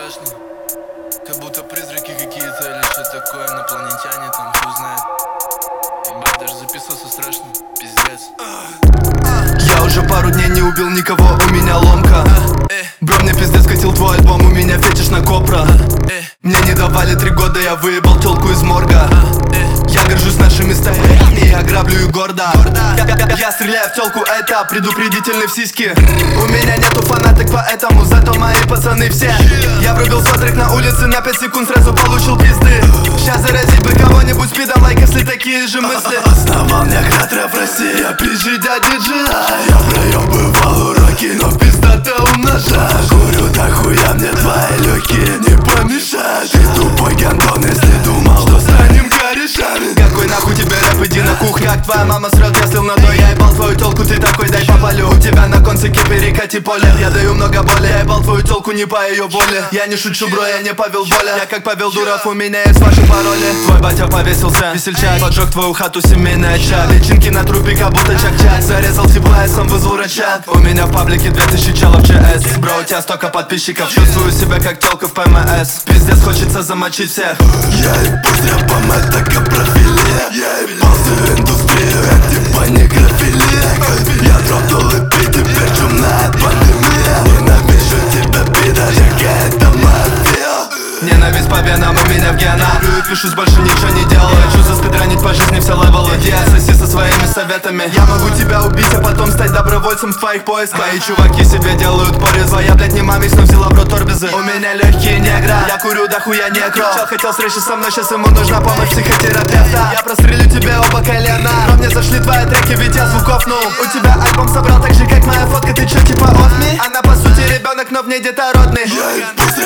страшно. Как будто призраки какие-то или что такое, инопланетяне там, кто знает. Ебать, даже записываться страшно, пиздец. Я уже пару дней не убил никого, у меня ломка. Бро, мне пиздец катил твой альбом, у меня фетиш на копра. Мне не давали 3 года, я выебал тёлку из морга. Я горжусь нашими стаями, я граблю и гордо. Я стреляю в тёлку, это предупредительный в сиськи. У меня нету фанаток, поэтому зато мои пацаны все. Я врубил сотрек на улице, на 5 секунд сразу получил пизды. Сейчас заразить бы кого-нибудь спидом, лайк, если такие же мысли. Основал мне град рэп России, я пизжи дяди Джа. Я проебывал уроки, но пизда-то умножаю. Курю до хуя, мне твои лёгкие не помешают. Ты тупой гандон, если думал, что станем корешами. Какой нахуй тебе рэп, иди на кухню. Как твоя мама срет, я слил на то. Я ебал твою тёлку, ты такой, дай попалю. У тебя на концике перекати поле. Я даю много боли, я ебал твою тёлку не по её воле. Я не шучу, бро, я не Павел Воля. Я как Павел Дуров, у меня есть ваши пароли. Твой батя повесился, весельчак, поджег твою хату, семейный очаг. Личинки на трупе, как будто чак-чак. Зарезал тепла, я сам вызвал рычаг. У меня в паблике 2000 челов ЧС. Бро, у тебя столько подписчиков. Чувствую себя как тёлка в ПМС. Пиздец, хочется замочить всех. Я ебусь рэпом, это капрофилия. Я ебал всю индустрию, это типа некрофилия. Я дропнул EP, теперь чумная пандемия. Ненавижу тебя, пидор, какая-то мафия. Ненависть по венам у меня в генах. Пишусь, больше ничего не делаю. Хочу заспидранить по жизни все левелы. Я соси со своими советами. Я могу тебя убить, а потом стать добровольцем в твоих поисках. Мои чуваки себе делают порезы. Я, блядь, не мамись, но взяла в рот орбизы. У меня легкие негра, я курю до хуя некро. Чел хотел встречи со мной, сейчас ему нужна помощь психотерапевта. Я прострелю тебе оба колена. Но мне зашли твои треки, ведь я звуковнул. У тебя альбом собрал так же, как моя фотка. Ты чё, типа off me? Она по сути ребенок, но в ней детородный.